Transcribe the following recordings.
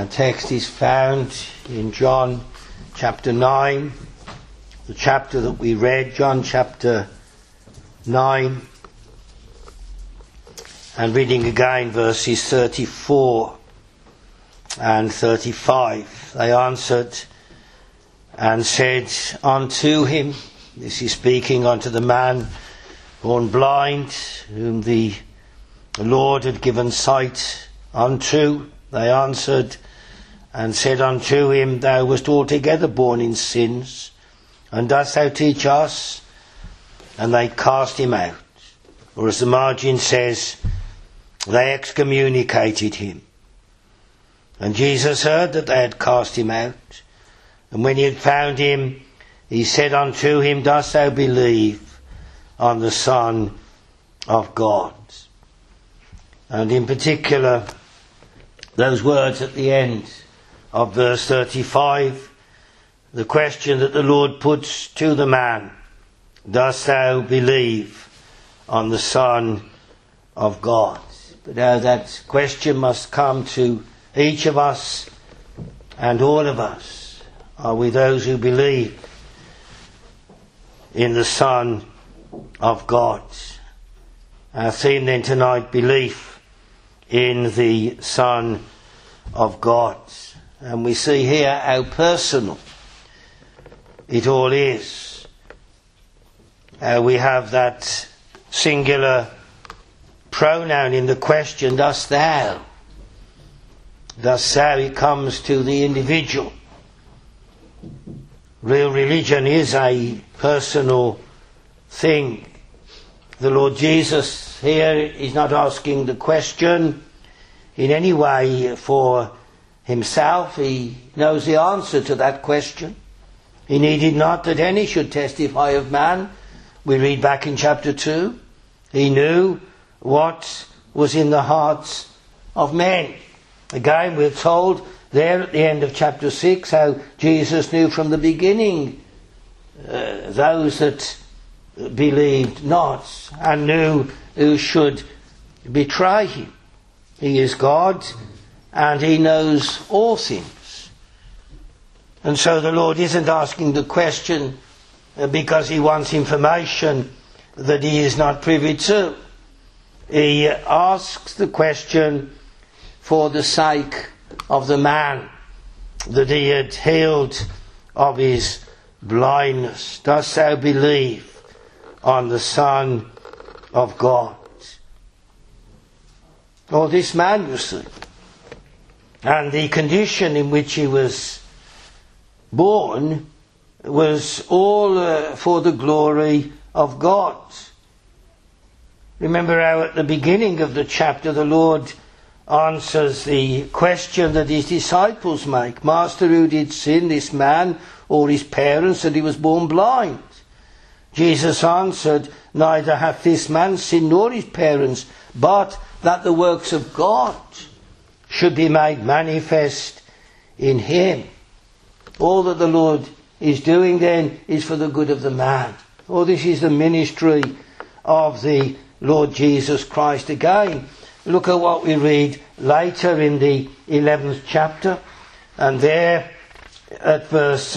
Our text is found in John chapter 9, the chapter that we read, John chapter 9, and reading again verses 34 and 35. They answered and said unto him, this is speaking unto the man born blind, whom the Lord had given sight unto. They answered and said unto him, Thou wast altogether born in sins, and dost thou teach us? And they cast him out. Or as the margin says, they excommunicated him. And Jesus heard that they had cast him out. And when he had found him, he said unto him, Dost thou believe on the Son of God? And in particular, those words at the end of verse 35, the question that the Lord puts to the man, Dost thou believe on the Son of God? But now that question must come to each of us and all of us. Are we those who believe in the Son of God? Our theme then tonight, belief in the Son of God. And we see here how personal it all is. How we have that singular pronoun in the question, dost thou? Dost thou? It comes to the individual. Real religion is a personal thing. The Lord Jesus here is not asking the question in any way for himself. He knows the answer to that question. He needed not that any should testify of man. We read back in chapter 2. He knew what was in the hearts of men. Again, we're told there at the end of chapter 6 how Jesus knew from the beginning those that believed not, and knew who should betray him. He is God, and he knows all things. And so the Lord isn't asking the question because he wants information that he is not privy to. He asks the question for the sake of the man that he had healed of his blindness. Dost thou believe on the Son of God? Well, this man, you see, and the condition in which he was born was all for the glory of God. Remember how at the beginning of the chapter the Lord answers the question that his disciples make. Master, who did sin, this man or his parents, that he was born blind? Jesus answered, Neither hath this man sinned nor his parents, but that the works of God should be made manifest in him. All that the Lord is doing then is for the good of the man. Oh, this is the ministry of the Lord Jesus Christ. Again, look at what we read later in the 11th chapter, and there at verse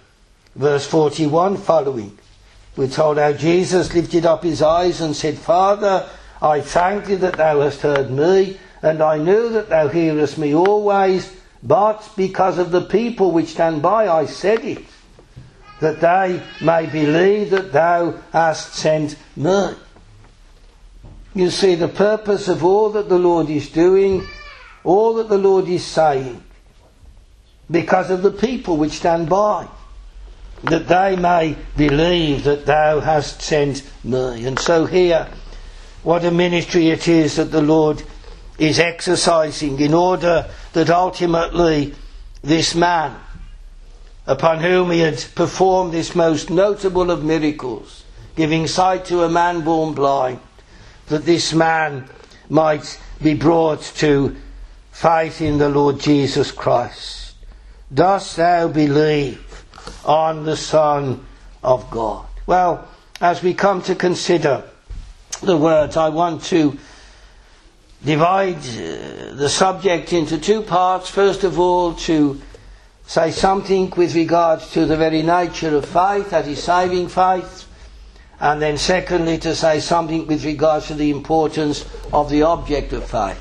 41 following, we're told how Jesus lifted up his eyes and said, Father, I thank thee that thou hast heard me, and I knew that thou hearest me always, but because of the people which stand by I said it, that they may believe that thou hast sent me. You see, the purpose of all that the Lord is doing, all that the Lord is saying, because of the people which stand by, that they may believe that thou hast sent me. And so here, what a ministry it is that the Lord is exercising in order that ultimately this man, upon whom he had performed this most notable of miracles, giving sight to a man born blind, that this man might be brought to faith in the Lord Jesus Christ. Dost thou believe on the Son of God? Well, as we come to consider the words, I want to divide the subject into two parts. First of all, to say something with regards to the very nature of faith, that is saving faith, and then secondly to say something with regards to the importance of the object of faith.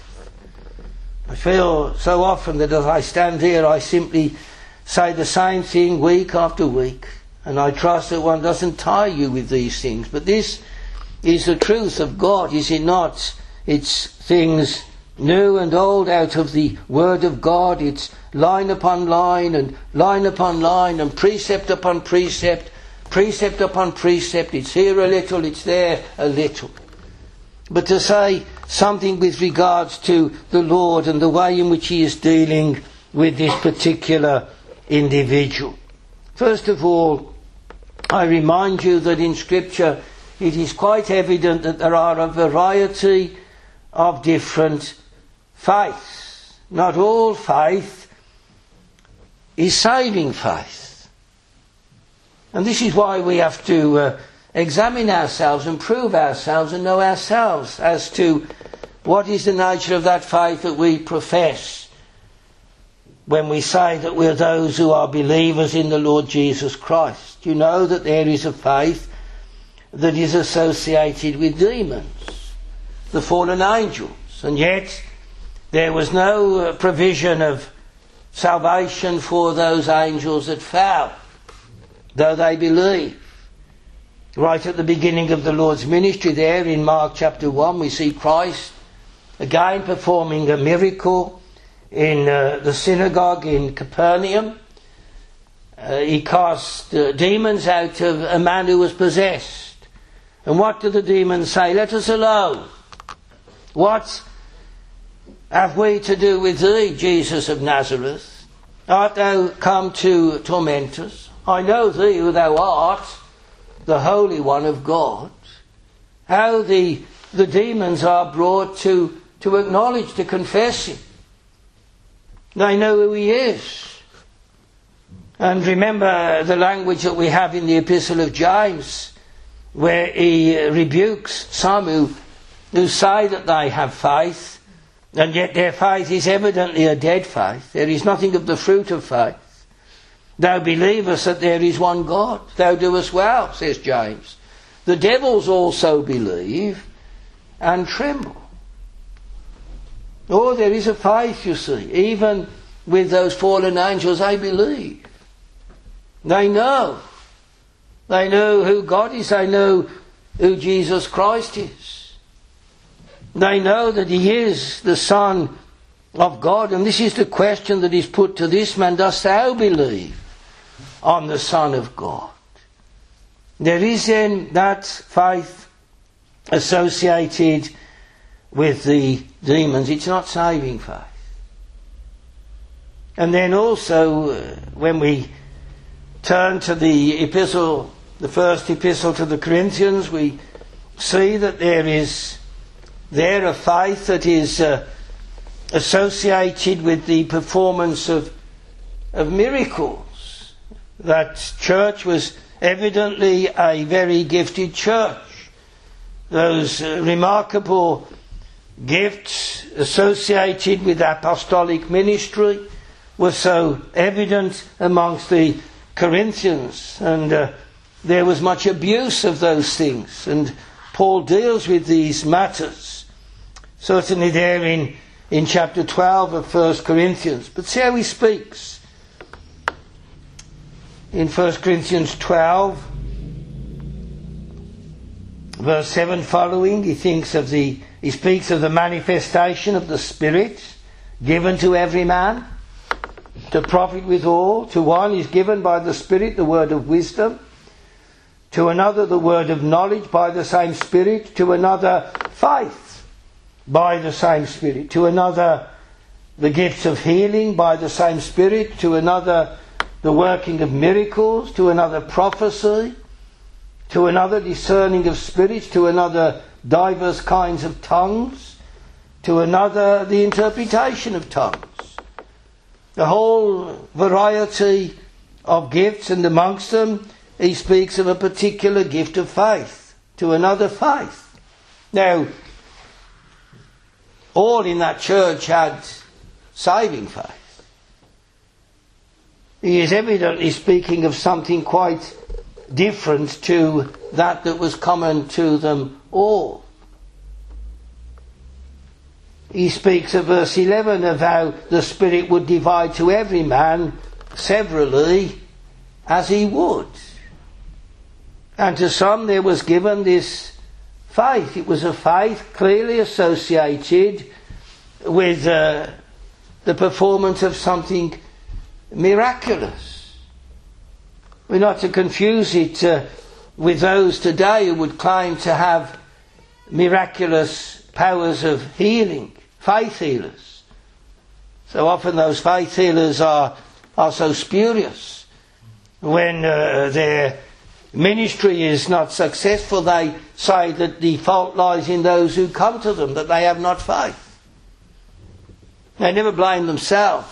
I feel so often that as I stand here I simply say the same thing week after week, and I trust that one doesn't tire you with these things, but this is the truth of God, is it not? It's things new and old out of the Word of God. It's line upon line and line upon line and precept upon precept, precept upon precept. It's here a little, it's there a little. But to say something with regards to the Lord and the way in which He is dealing with this particular individual. First of all, I remind you that in Scripture it is quite evident that there are a variety of different faiths. Not all faith is saving faith. And this is why we have to examine ourselves and prove ourselves and know ourselves as to what is the nature of that faith that we profess when we say that we're those who are believers in the Lord Jesus Christ. You know that there is a faith that is associated with demons, the fallen angels, and yet there was no provision of salvation for those angels that fell, though they believed. Right at the beginning of the Lord's ministry there in Mark chapter 1 we see Christ again performing a miracle in the synagogue in Capernaum. He cast demons out of a man who was possessed. And what do the demons say? Let us alone. What have we to do with thee, Jesus of Nazareth? Art thou come to torment us? I know thee who thou art, the Holy One of God. How the demons are brought to acknowledge, to confess Him. They know who He is. And remember the language that we have in the Epistle of James, where he rebukes some who say that they have faith, and yet their faith is evidently a dead faith. There is nothing of the fruit of faith. Thou believest that there is one God. Thou doest well, says James. The devils also believe and tremble. Oh, there is a faith, you see. Even with those fallen angels, they believe. They know. They know who God is. They know who Jesus Christ is. They know that He is the Son of God. And this is the question that is put to this man. Dost thou believe on the Son of God? There is then that faith associated with the demons. It's not saving faith. And then also when we turn to the epistle, the first epistle to the Corinthians, we see that there is there a faith that is associated with the performance of miracles. That church was evidently a very gifted church. Those remarkable gifts associated with apostolic ministry were so evident amongst the Corinthians, and there was much abuse of those things, and Paul deals with these matters certainly there in chapter 12 of 1 Corinthians. But see how he speaks in 1 Corinthians 12 verse 7 following. He speaks of the manifestation of the Spirit given to every man to profit withal. To one is given by the Spirit the word of wisdom, to another the word of knowledge by the same Spirit, to another faith by the same Spirit, to another the gifts of healing by the same Spirit, to another the working of miracles, to another prophecy, to another discerning of spirits, to another divers kinds of tongues, to another the interpretation of tongues. The whole variety of gifts, and amongst them he speaks of a particular gift of faith, to another faith. Now, all in that church had saving faith. He is evidently speaking of something quite different to that was common to them all. He speaks of verse 11 of how the Spirit would divide to every man severally as he would. And to some there was given this faith. It was a faith clearly associated with the performance of something miraculous. We're not to confuse it with those today who would claim to have miraculous powers of healing, faith healers. So often those faith healers are so spurious. When their ministry is not successful, they say that the fault lies in those who come to them, that they have not faith. They never blame themselves.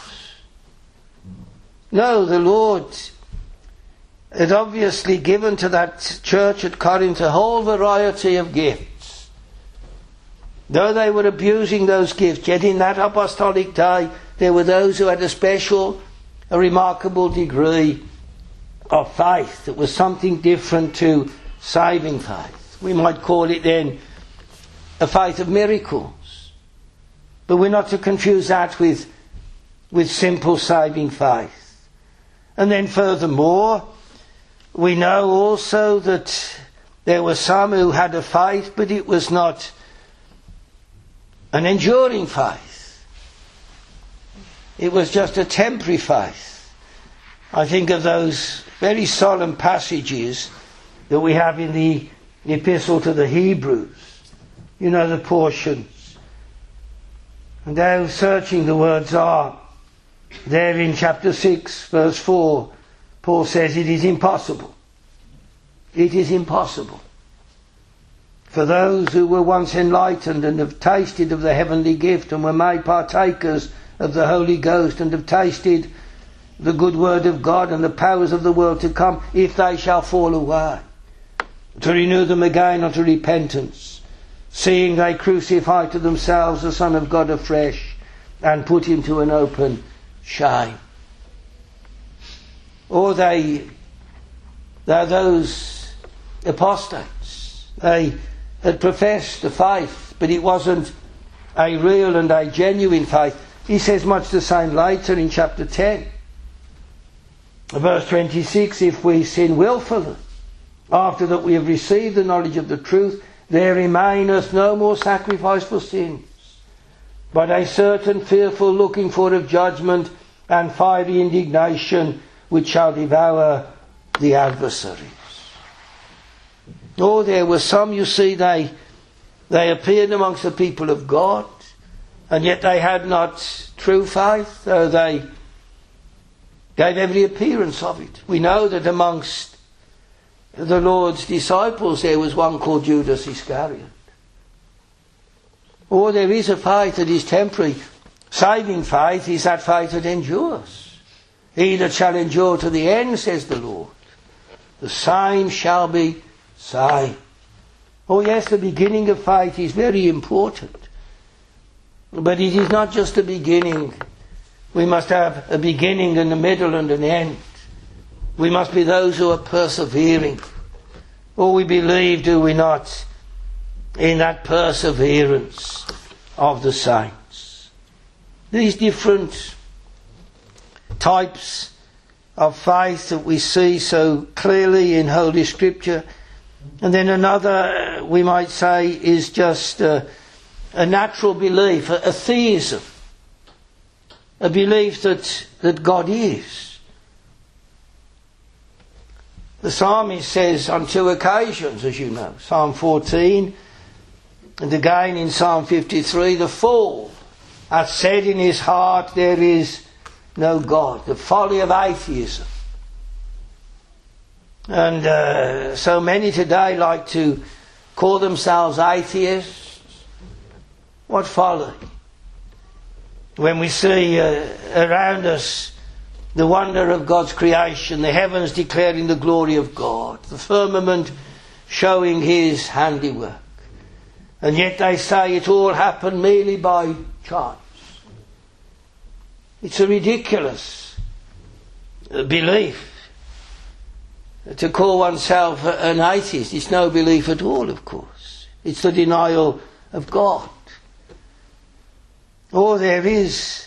No, the Lord had obviously given to that church at Corinth a whole variety of gifts. Though they were abusing those gifts, yet in that apostolic day there were those who had a remarkable degree of faith. It was something different to saving faith. We might call it then a faith of miracles. But we're not to confuse that with simple saving faith. And then furthermore, we know also that there were some who had a faith, but it was not an enduring faith. It was just a temporary faith. I think of those very solemn passages that we have in the Epistle to the Hebrews. You know the portions. And how searching the words are. There in chapter 6, verse 4, Paul says it is impossible. It is impossible for those who were once enlightened and have tasted of the heavenly gift and were made partakers of the Holy Ghost and have tasted the good word of God and the powers of the world to come, if they shall fall away, to renew them again unto repentance, seeing they crucify to themselves the Son of God afresh and put him to an open shame. Or they're those apostates. They had professed the faith, but it wasn't a real and a genuine faith. He says much the same later in chapter 10. Verse 26, if we sin wilfully, after that we have received the knowledge of the truth, there remaineth no more sacrifice for sins, but a certain fearful looking for of judgment and fiery indignation which shall devour the adversaries. Oh, there were some, you see, they appeared amongst the people of God, and yet they had not true faith, though they gave every appearance of it. We know that amongst the Lord's disciples there was one called Judas Iscariot. Or there is a faith that is temporary. Saving faith is that faith that endures. He that shall endure to the end, says the Lord, the same shall be saved. Oh yes, the beginning of faith is very important. But it is not just the beginning. We must have a beginning and a middle and an end. We must be those who are persevering. Oh, we believe, do we not, in that perseverance of the saints. These different types of faith that we see so clearly in Holy Scripture. And then another, we might say, is just a natural belief, a theism. A belief that God is. The psalmist says on two occasions, as you know, Psalm 14 and again in Psalm 53, the fool hath said in his heart, there is no God. The folly of atheism. And so many today like to call themselves atheists. What folly! When we see around us the wonder of God's creation, the heavens declaring the glory of God, the firmament showing his handiwork, And yet they say it all happened merely by chance. It's a ridiculous belief. To call oneself an atheist, it's no belief at all, of course. It's the denial of God. Or there is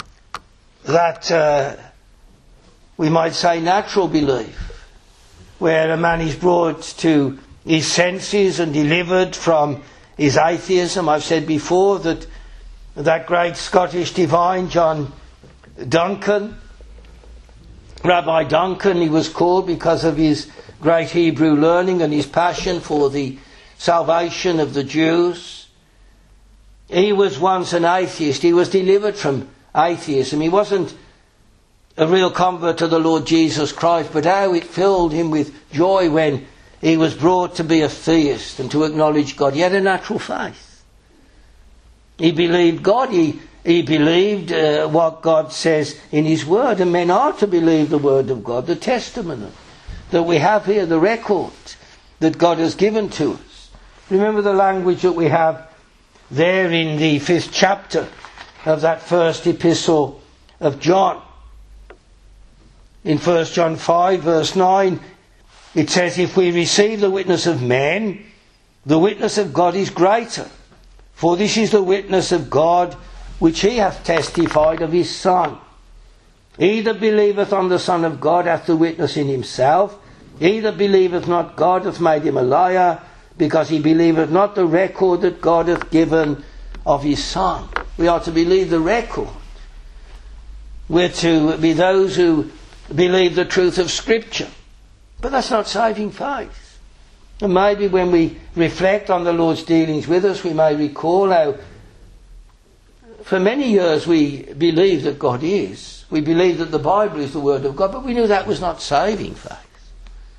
that, we might say, natural belief, where a man is brought to his senses and delivered from his atheism. I've said before that great Scottish divine, John Duncan, Rabbi Duncan, he was called because of his great Hebrew learning and his passion for the salvation of the Jews. He was once an atheist. He was delivered from atheism. He wasn't a real convert to the Lord Jesus Christ, but how it filled him with joy when he was brought to be a theist and to acknowledge God. He had a natural faith. He believed God. He believed what God says in His Word, and men are to believe the Word of God, the testimony that we have here, the record that God has given to us. Remember the language that we have there in the 5th chapter of that first epistle of John. In 1 John 5 verse 9 it says, "If we receive the witness of men, the witness of God is greater. For this is the witness of God which He hath testified of His Son. He that believeth on the Son of God hath the witness in himself. He that believeth not God hath made him a liar, because he believeth not the record that God hath given of His Son." We are to believe the record. We're to be those who believe the truth of Scripture. But that's not saving faith. And maybe when we reflect on the Lord's dealings with us, we may recall how for many years we believed that God is. We believed that the Bible is the Word of God, but we knew that was not saving faith.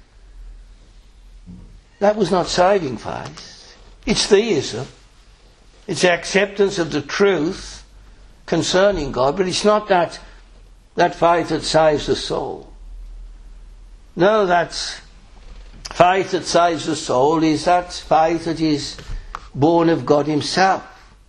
That was not saving faith. It's theism. It's the acceptance of the truth concerning God, but it's not that faith that saves the soul. No, that faith that saves the soul is that faith that is born of God Himself.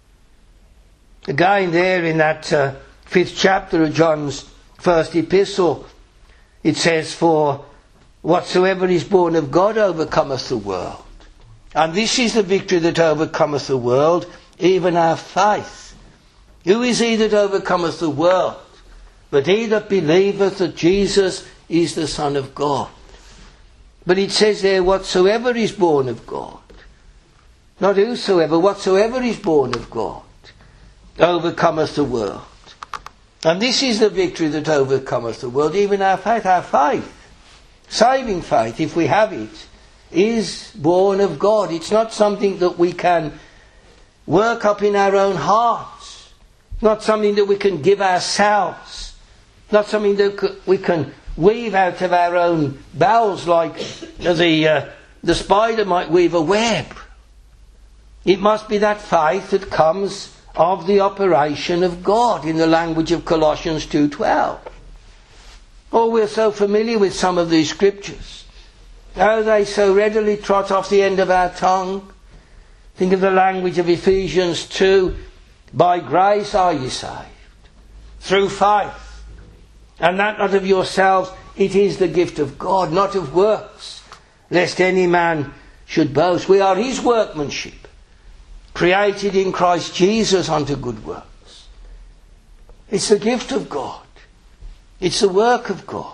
Again there in that 5th chapter of John's first epistle, it says, "For whatsoever is born of God overcometh the world. And this is the victory that overcometh the world, even our faith. Who is he that overcometh the world? But he that believeth that Jesus is the Son of God." But it says there, whatsoever is born of God. Not whosoever, whatsoever is born of God overcometh the world. And this is the victory that overcometh the world, even our faith. Our faith, saving faith, if we have it, is born of God. It's not something that we can work up in our own hearts. Not something that we can give ourselves. Not something that we can weave out of our own bowels like the spider might weave a web. It must be that faith that comes of the operation of God, in the language of Colossians 2:12. Oh, we're so familiar with some of these scriptures. How they so readily trot off the end of our tongue. Think of the language of Ephesians 2. "By grace are ye saved, through faith, and that not of yourselves, it is the gift of God, not of works, lest any man should boast." We are His workmanship, created in Christ Jesus unto good works. It's the gift of God. It's the work of God.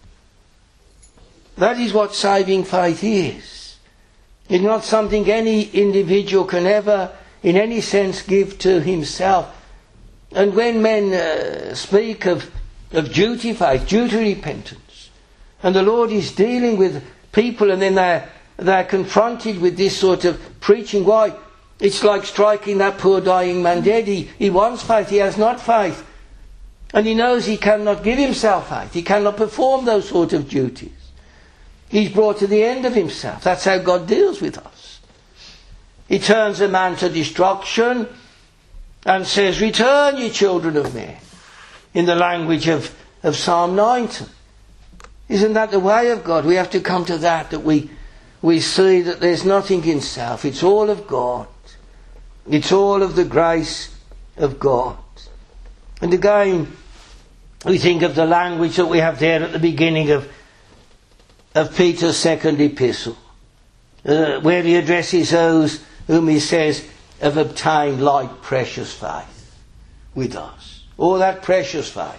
That is what saving faith is. It's not something any individual can ever, in any sense, give to himself. And when men speak of duty faith, duty repentance, and the Lord is dealing with people and then they're confronted with this sort of preaching, why? It's like striking that poor dying man dead. He wants faith, he has not faith. And he knows he cannot give himself faith. He cannot perform those sort of duties. He's brought to the end of himself. That's how God deals with us. He turns a man to destruction and says, "Return, ye children of men," in the language of Psalm 90. Isn't that the way of God? We have to come to that we see that there's nothing in self. It's all of God. It's all of the grace of God. And again, we think of the language that we have there at the beginning of Peter's second epistle, where he addresses those whom he says have obtained like precious faith with us. All that precious faith.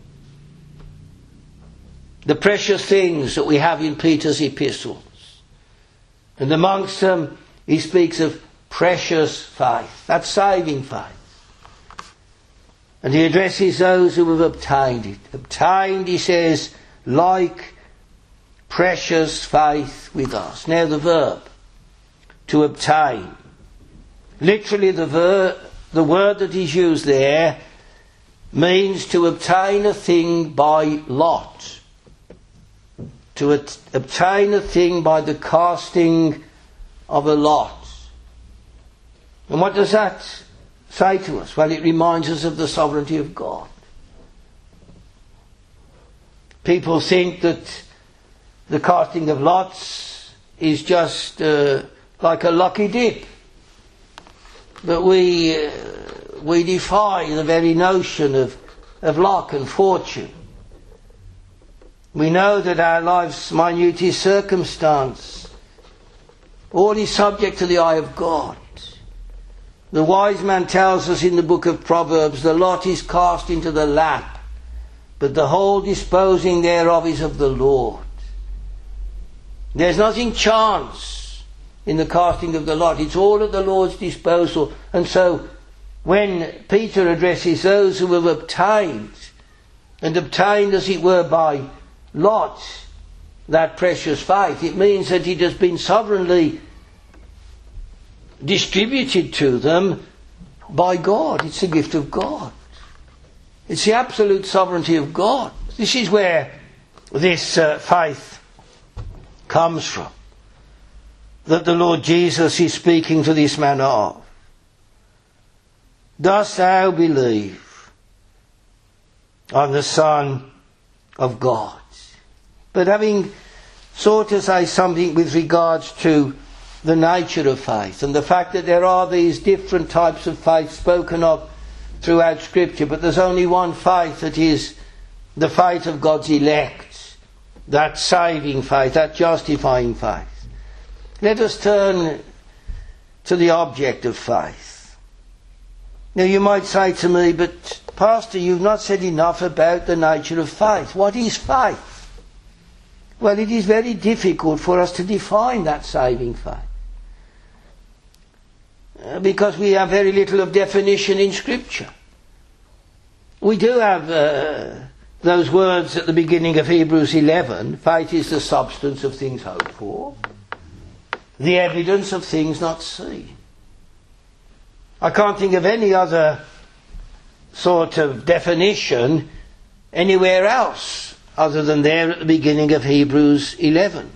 The precious things that we have in Peter's epistles. And amongst them, he speaks of precious faith. That's saving faith. And he addresses those who have obtained it. Obtained, he says, like precious faith with us. Now the verb, to obtain. Literally the word that is used there means to obtain a thing by lot. To obtain a thing by the casting of a lot. And what does that say to us? Well, it reminds us of the sovereignty of God. People think that the casting of lots is just like a lucky dip. But we defy the very notion of luck and fortune. We know that our life's minutest circumstance, all is subject to the eye of God. The wise man tells us in the book of Proverbs, the lot is cast into the lap, but the whole disposing thereof is of the Lord. There's nothing chance in the casting of the lot. It's all at the Lord's disposal. And so when Peter addresses those who have obtained, and obtained as it were by lot, that precious faith, it means that it has been sovereignly distributed to them by God. It's a gift of God. It's the absolute sovereignty of God. This is where this faith comes from, that the Lord Jesus is speaking to this man of. Dost thou believe on the Son of God? But having sought to say something with regards to the nature of faith and the fact that there are these different types of faith spoken of throughout Scripture, but there's only one faith that is the faith of God's elect, that saving faith, that justifying faith. Let us turn to the object of faith. Now you might say to me, but Pastor, you've not said enough about the nature of faith. What is faith? Well, it is very difficult for us to define that saving faith. Because we have very little of definition in Scripture. We do have those words at the beginning of Hebrews 11. Faith is the substance of things hoped for, the evidence of things not seen. I can't think of any other sort of definition anywhere else other than there at the beginning of Hebrews 11.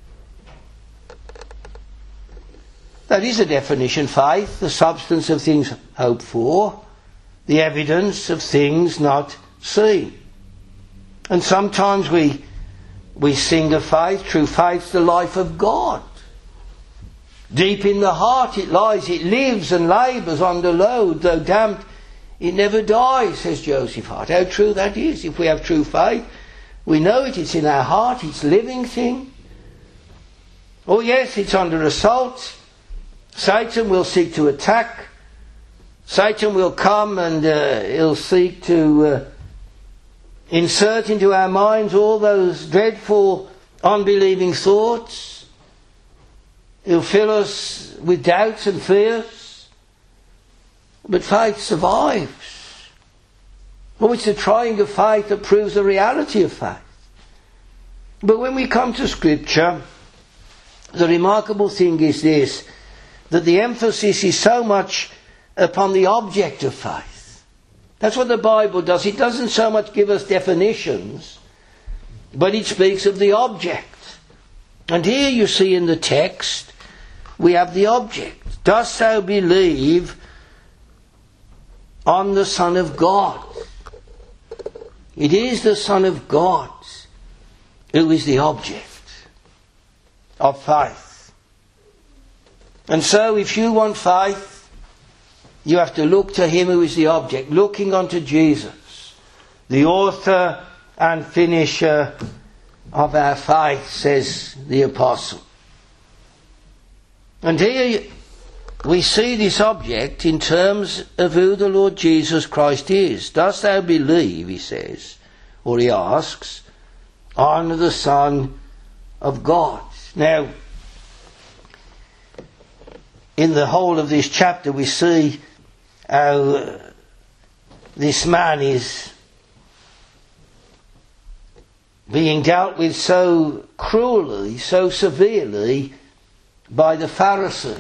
That is a definition, faith, the substance of things hoped for, the evidence of things not seen. And sometimes we sing of faith. True faith's the life of God. Deep in the heart it lies, it lives and labours under load, though damped it never dies, says Joseph Hart. How true that is. If we have true faith, we know it, it's in our heart, it's a living thing. Oh yes, it's under assault. Satan will seek to attack. Satan will come and he'll seek to insert into our minds all those dreadful unbelieving thoughts. He'll fill us with doubts and fears. But faith survives. Oh, it's the trying of faith that proves the reality of faith. But when we come to Scripture, the remarkable thing is this, that the emphasis is so much upon the object of faith. That's what the Bible does. It doesn't so much give us definitions, but it speaks of the object. And here you see in the text, we have the object. Dost thou believe on the Son of God? It is the Son of God who is the object of faith. And so if you want faith, You have to look to him who is the object, looking unto Jesus, the author and finisher of our faith, says the apostle. And here we see this object in terms of who the Lord Jesus Christ is. Dost thou believe, he says, or he asks, on the Son of God? Now, in the whole of this chapter we see how this man is being dealt with so cruelly, so severely by the Pharisees.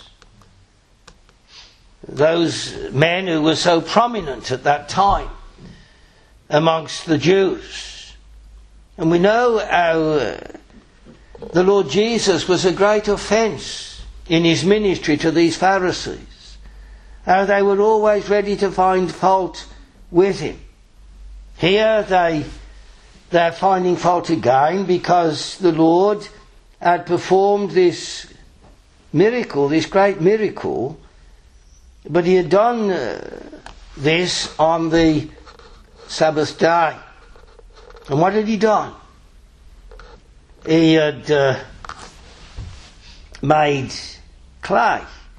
Those men who were so prominent at that time amongst the Jews. And we know how the Lord Jesus was a great offence in his ministry to these Pharisees. How they were always ready to find fault with him. Here they're finding fault again because the Lord had performed this miracle, this great miracle, but he had done this on the Sabbath day. And what had he done? He had made clay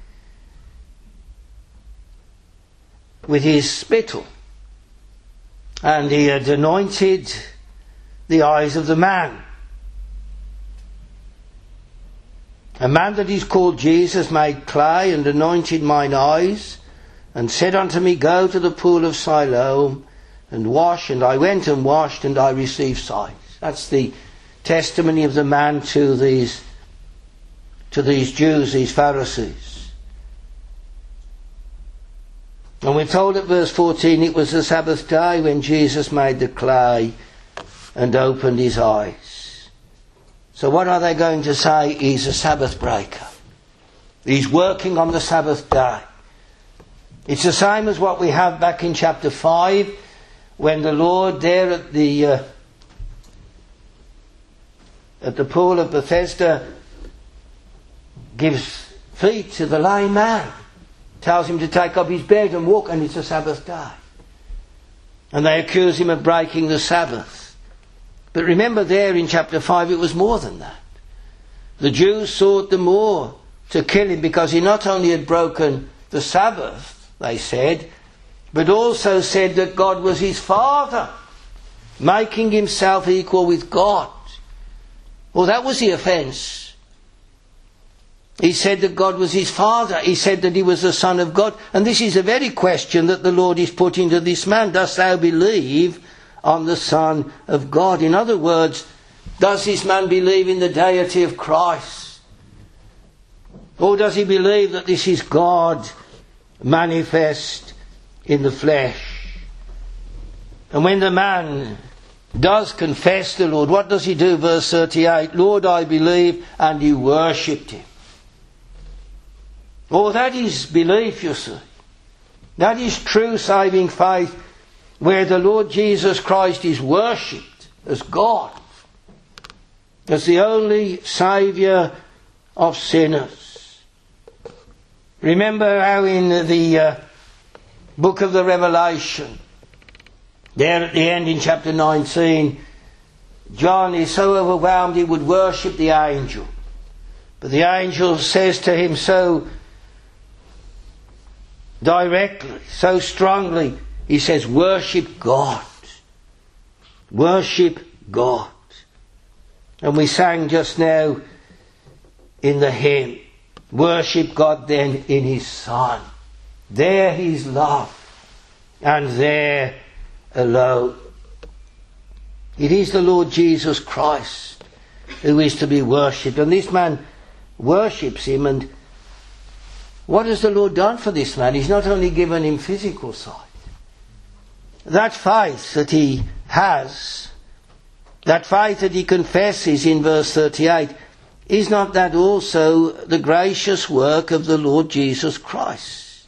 with his spittle, and he had anointed the eyes of the man. A man that is called Jesus made clay and anointed mine eyes, and said unto me, Go to the pool of Siloam and wash. And I went and washed, and I received sight. That's the testimony of the man to these Jews, these Pharisees. And we're told at verse 14, it was the Sabbath day when Jesus made the clay and opened his eyes. So what are they going to say? He's a Sabbath breaker. He's working on the Sabbath day. It's the same as what we have back in chapter 5, when the Lord there at the pool of Bethesda gives feet to the lame man, tells him to take up his bed and walk, and it's a Sabbath day. And they accuse him of breaking the Sabbath. But remember there in chapter 5 it was more than that. The Jews sought the more to kill him because he not only had broken the Sabbath, they said, but also said that God was his Father, making himself equal with God. Well, that was the offence. He said that God was his Father. He said that he was the Son of God. And this is the very question that the Lord is putting to this man. Dost thou believe on the Son of God? In other words, does this man believe in the deity of Christ? Or does he believe that this is God manifest in the flesh? And when the man does confess the Lord, what does he do? Verse 38, Lord, I believe, and he worshipped him. Oh, that is belief, you see. That is true saving faith, where the Lord Jesus Christ is worshipped as God, as the only Saviour of sinners. Remember how in the book of the Revelation, there at the end in chapter 19, John is so overwhelmed he would worship the angel. But the angel says to him so directly, so strongly, he says, worship God. Worship God. And we sang just now in the hymn, worship God then in his Son. There his love, and there alone. It is the Lord Jesus Christ who is to be worshipped. And this man worships him, and what has the Lord done for this man? He's not only given him physical sight. That faith that he has, that faith that he confesses in verse 38, is not that also the gracious work of the Lord Jesus Christ?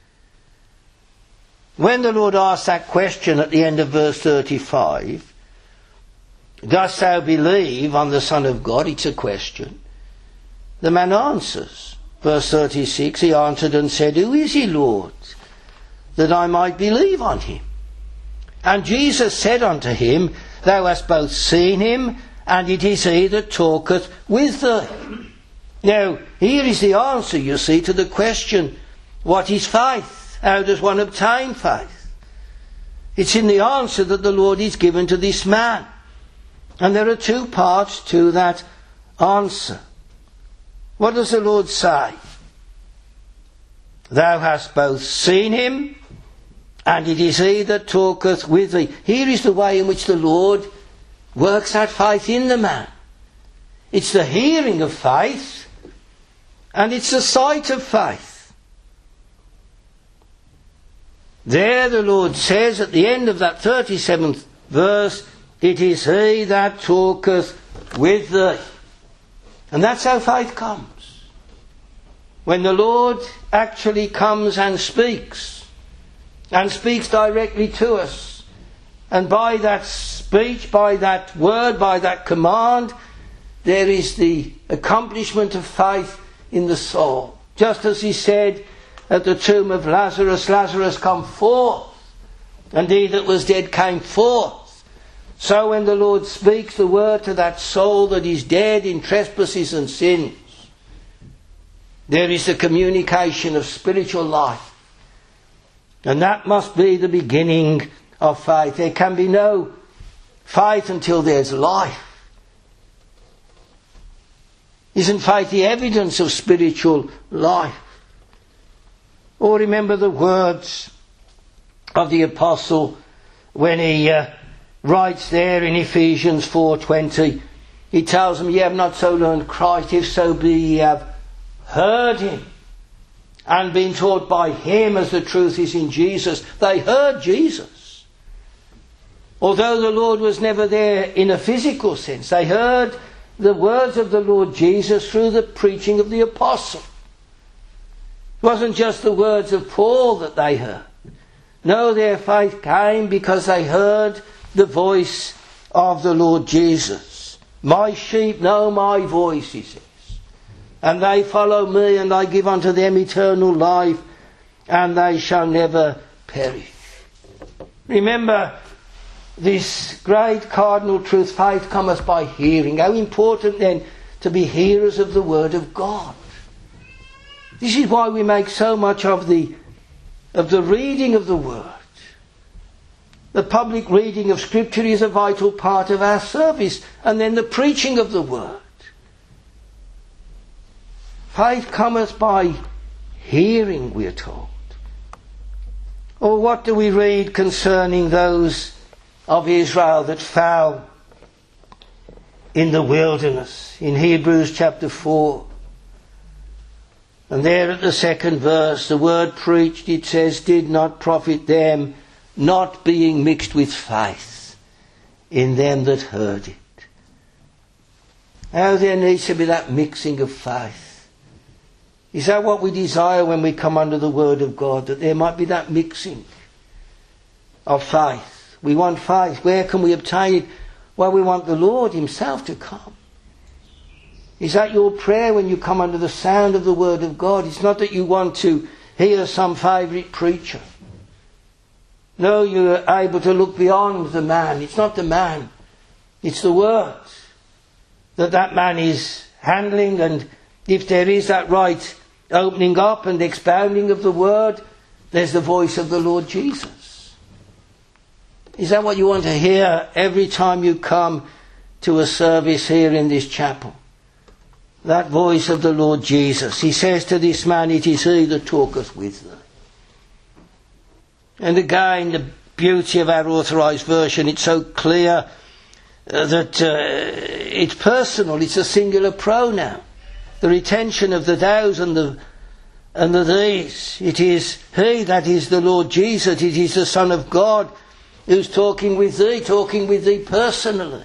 When the Lord asks that question at the end of verse 35, dost thou believe on the Son of God? It's a question. The man answers, Verse 36, he answered and said, Who is he, Lord, that I might believe on him? And Jesus said unto him, Thou hast both seen him, and it is he that talketh with thee. Now, here is the answer, you see, to the question, what is faith? How does one obtain faith? It's in the answer that the Lord is given to this man. And there are two parts to that answer. What does the Lord say? Thou hast both seen him, and it is he that talketh with thee. Here is the way in which the Lord works out faith in the man. It's the hearing of faith, and it's the sight of faith. There the Lord says at the end of that 37th verse, It is he that talketh with thee. And that's how faith comes. When the Lord actually comes and speaks directly to us, and by that speech, by that word, by that command, there is the accomplishment of faith in the soul. Just as he said at the tomb of Lazarus, Lazarus, come forth, and he that was dead came forth. So when the Lord speaks the word to that soul that is dead in trespasses and sins, there is the communication of spiritual life. And that must be the beginning of faith. There can be no faith until there's life. Isn't faith the evidence of spiritual life? Or remember the words of the apostle when he writes there in Ephesians 4:20. He tells them, Ye have not so learned Christ, if so be ye have heard him and been taught by him as the truth is in Jesus. They heard Jesus. Although the Lord was never there in a physical sense, they heard the words of the Lord Jesus through the preaching of the apostle. It wasn't just the words of Paul that they heard. No, their faith came because they heard the voice of the Lord Jesus. My sheep know my voice, he says, and they follow me, and I give unto them eternal life, and they shall never perish. Remember this great cardinal truth, faith cometh by hearing. How important then to be hearers of the word of God. This is why we make so much of the reading of the word. The public reading of Scripture is a vital part of our service, and then the preaching of the word. Faith cometh by hearing, we are told. Or what do we read concerning those of Israel that fell in the wilderness? In Hebrews chapter 4. And there at the second verse, the word preached, it says, did not profit them, not being mixed with faith in them that heard it. How there needs to be that mixing of faith. Is that what we desire when we come under the word of God? That there might be that mixing of faith. We want faith. Where can we obtain it? Well, we want the Lord himself to come. Is that your prayer when you come under the sound of the word of God? It's not that you want to hear some favourite preacher. No, you're able to look beyond the man. It's not the man. It's the words that man is handling. And if there is that right opening up and expounding of the word, there's the voice of the Lord Jesus. Is that what you want to hear every time you come to a service here in this chapel? That voice of the Lord Jesus. He says to this man, it is he that talketh with thee. And again, the beauty of our authorised version, it's so clear that it's personal, it's a singular pronoun. The retention of the thous and the these. It is he, that is the Lord Jesus, it is the Son of God who's talking with thee personally.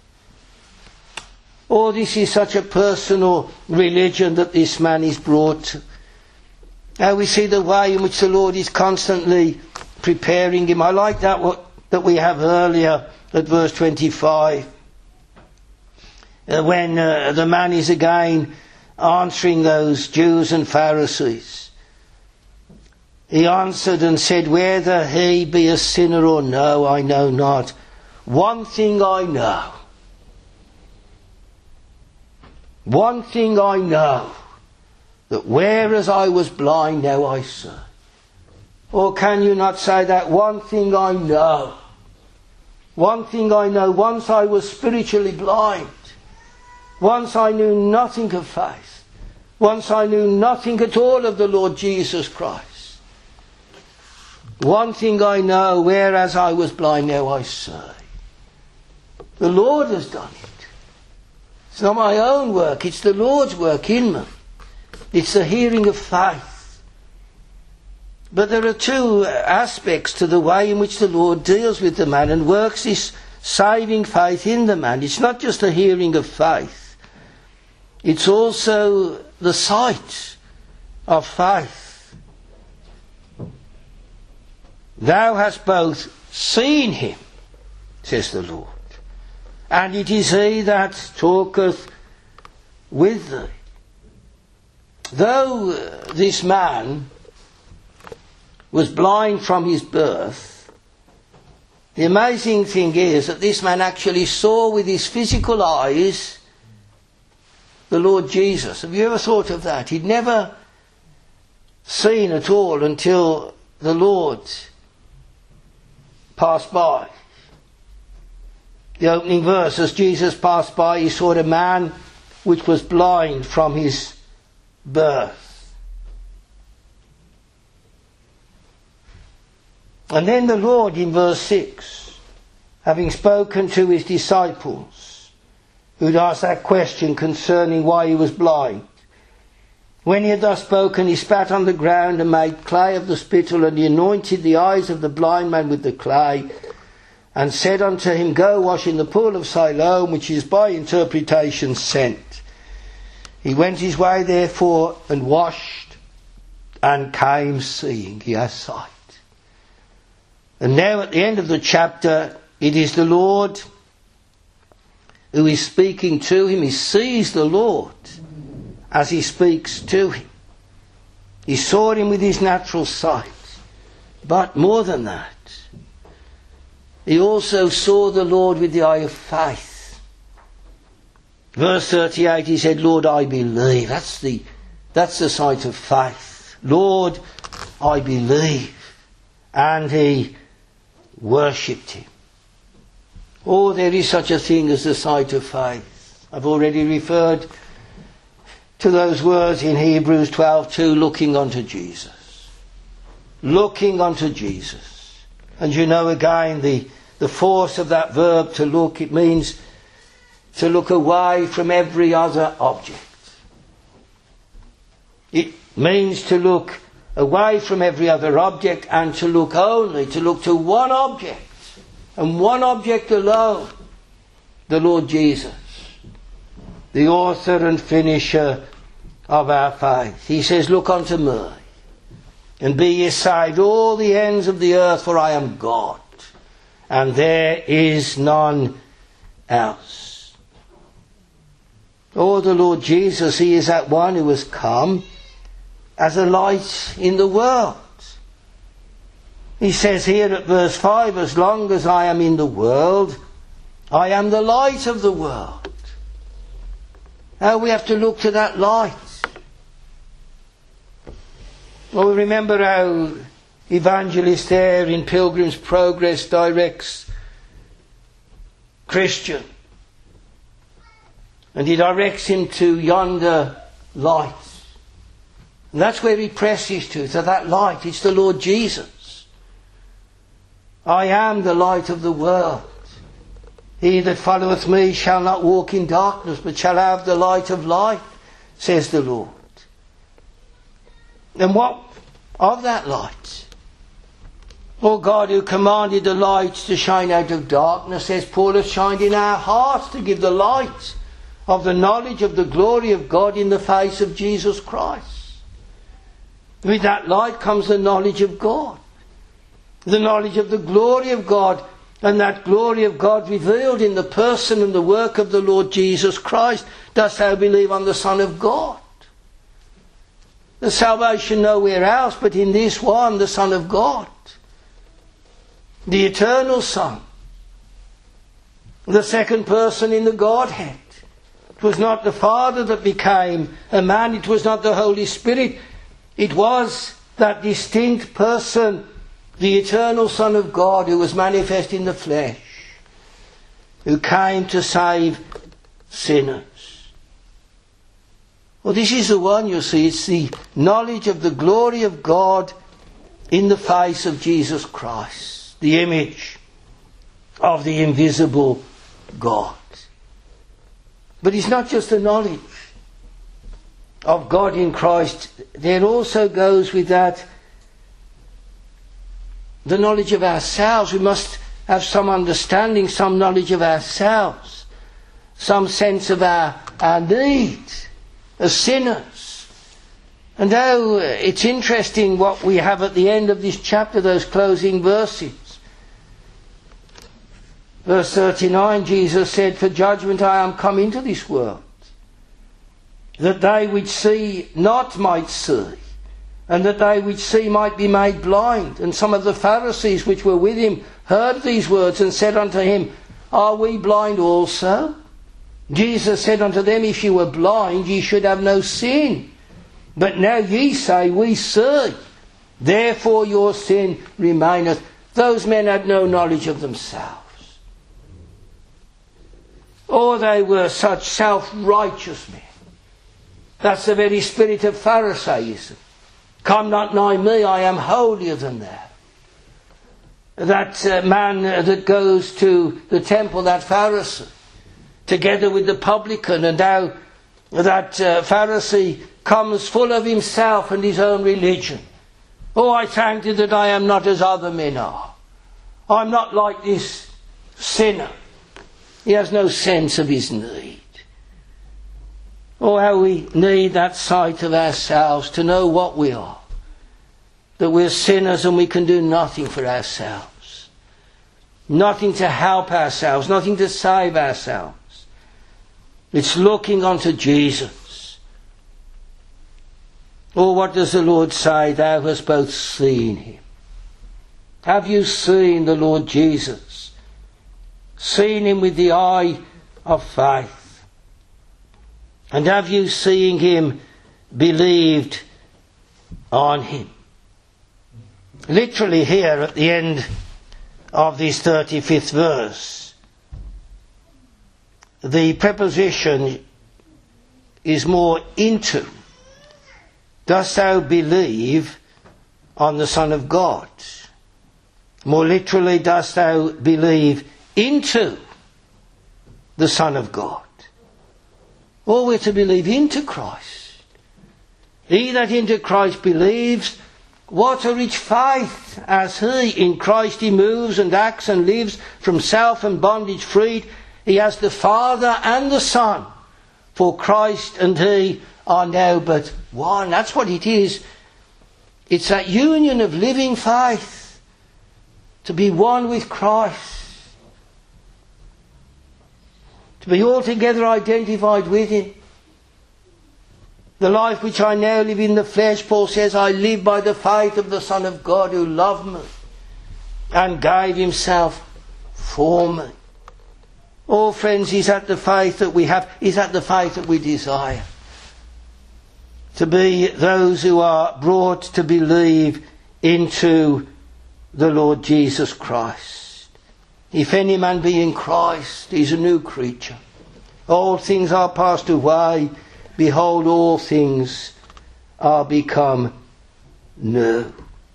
Oh, this is such a personal religion that this man is brought to. Now we see the way in which the Lord is constantly preparing him. I like that we have earlier at verse 25. When the man is again answering those Jews and Pharisees. He answered and said, whether he be a sinner or no, I know not. One thing I know. One thing I know, that whereas I was blind, now I see. Or can you not say that? One thing I know. One thing I know. Once I was spiritually blind. Once I knew nothing of faith. Once I knew nothing at all of the Lord Jesus Christ. One thing I know, whereas I was blind, now I see. The Lord has done it. It's not my own work, it's the Lord's work in me. It's the hearing of faith. But there are two aspects to the way in which the Lord deals with the man and works this saving faith in the man. It's not just a hearing of faith. It's also the sight of faith. Thou hast both seen him, says the Lord, and it is he that talketh with thee. Though this man was blind from his birth, the amazing thing is that this man actually saw with his physical eyes the Lord Jesus. Have you ever thought of that? He'd never seen at all until the Lord passed by. The opening verse, as Jesus passed by, he saw a man which was blind from his birth. And then the Lord, in verse 6, having spoken to his disciples, who'd asked that question concerning why he was blind, when he had thus spoken, he spat on the ground and made clay of the spittle, and he anointed the eyes of the blind man with the clay, and said unto him, go wash in the pool of Siloam, which is by interpretation sent. He went his way therefore and washed and came seeing. He has sight. And now at the end of the chapter, it is the Lord who is speaking to him. He sees the Lord as he speaks to him. He saw him with his natural sight. But more than that, he also saw the Lord with the eye of faith. Verse 38, he said, Lord, I believe. That's the sight of faith. Lord, I believe. And he worshipped him. Oh, there is such a thing as the sight of faith. I've already referred to those words in Hebrews 12:2, looking unto Jesus. Looking unto Jesus. And you know again the force of that verb to look. It means to look away from every other object. It means to look away from every other object and to look to one object and one object alone, the Lord Jesus, the author and finisher of our faith. He says, look unto me and be ye saved all the ends of the earth, for I am God, and there is none else. Oh, the Lord Jesus, he is that one who has come as a light in the world. He says here at verse 5, as long as I am in the world, I am the light of the world. Now we have to look to that light. Well, we remember how Evangelist there in Pilgrim's Progress directs Christian. And he directs him to yonder light. And that's where he presses to that light. It's the Lord Jesus. I am the light of the world. He that followeth me shall not walk in darkness, but shall have the light of life, says the Lord. And what of that light? O God, who commanded the light to shine out of darkness, says Paul, has shined in our hearts to give the light of the knowledge of the glory of God in the face of Jesus Christ. With that light comes the knowledge of God. The knowledge of the glory of God, and that glory of God revealed in the person and the work of the Lord Jesus Christ. Dost thou believe on the Son of God? There's salvation nowhere else but in this one, the Son of God. The eternal Son. The second person in the Godhead. It was not the Father that became a man. It was not the Holy Spirit. It was that distinct person, the eternal Son of God, who was manifest in the flesh, who came to save sinners. Well, this is the one, you see. It's the knowledge of the glory of God in the face of Jesus Christ, the image of the invisible God. But it's not just the knowledge of God in Christ. There also goes with that the knowledge of ourselves. We must have some understanding, some knowledge of ourselves, some sense of our need as sinners. And though it's interesting what we have at the end of this chapter, those closing verses. Verse 39, Jesus said, "For judgment I am come into this world, that they which see not might see, and that they which see might be made blind." And some of the Pharisees which were with him heard these words and said unto him, "Are we blind also?" Jesus said unto them, "If ye were blind, ye should have no sin. But now ye say, We see. Therefore your sin remaineth." Those men had no knowledge of themselves. Or they were such self-righteous men. That's the very spirit of Pharisaism. "Come not nigh me, I am holier than thou." That man that goes to the temple, that Pharisee, together with the publican, and now that Pharisee comes full of himself and his own religion. "Oh, I thank thee that I am not as other men are. I'm not like this sinner." He has no sense of his need. Oh, how we need that sight of ourselves to know what we are. That we're sinners and we can do nothing for ourselves. Nothing to help ourselves, nothing to save ourselves. It's looking unto Jesus. Oh, what does the Lord say? "Thou hast both seen him." Have you seen the Lord Jesus? Seen him with the eye of faith? And have you, seeing him, believed on him? Literally here at the end of this 35th verse, the preposition is more into. Dost thou believe on the Son of God? More literally, dost thou believe into the Son of God? Or we're to believe into Christ. He that into Christ believes, what a rich faith as he in Christ he moves and acts and lives from self and bondage freed. He has the Father and the Son, for Christ and he are now but one. That's what it is. It's that union of living faith, to be one with Christ, to be altogether identified with him. The life which I now live in the flesh, Paul says, I live by the faith of the Son of God who loved me and gave himself for me. Oh friends, is that the faith that we have? Is that the faith that we desire? To be those who are brought to believe into the Lord Jesus Christ. If any man be in Christ, he is a new creature. All things are passed away. Behold, all things are become new.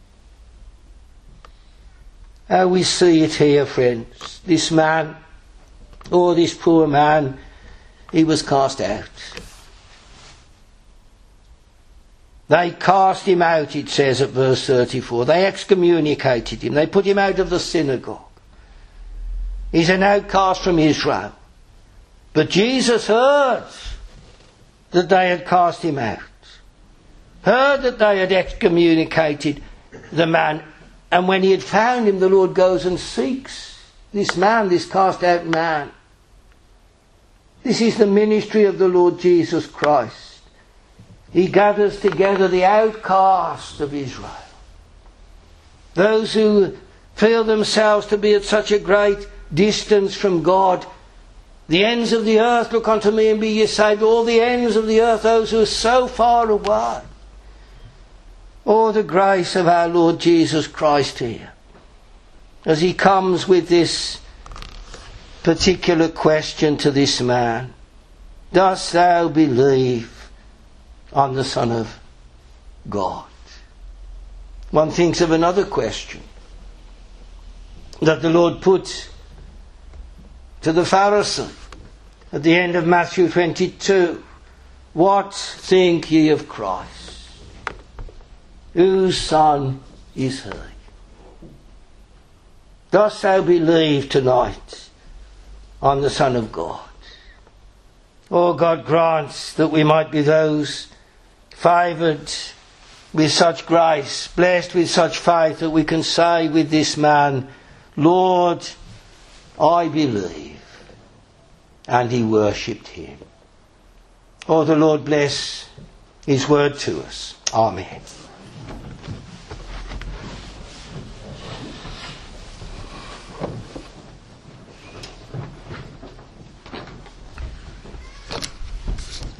How we see it here, friends. This man, or this poor man, he was cast out. They cast him out, it says at verse 34. They excommunicated him. They put him out of the synagogue. He's an outcast from Israel. But Jesus heard that they had cast him out. Heard that they had excommunicated the man. And when he had found him, the Lord goes and seeks this man, this cast out man. This is the ministry of the Lord Jesus Christ. He gathers together the outcast of Israel. Those who feel themselves to be at such a great distance from God. The ends of the earth, look unto me and be ye saved. All the ends of the earth, those who are so far away. Oh, the grace of our Lord Jesus Christ here, as he comes with this particular question to this man. Dost thou believe on the Son of God? One thinks of another question that the Lord put to the Pharisee at the end of Matthew 22. What think ye of Christ? Whose son is he? Dost thou believe tonight on the Son of God? Oh, God grants that we might be those favoured with such grace, blessed with such faith, that we can say with this man, Lord, I believe. And he worshipped him. Oh, the Lord bless his word to us. Amen.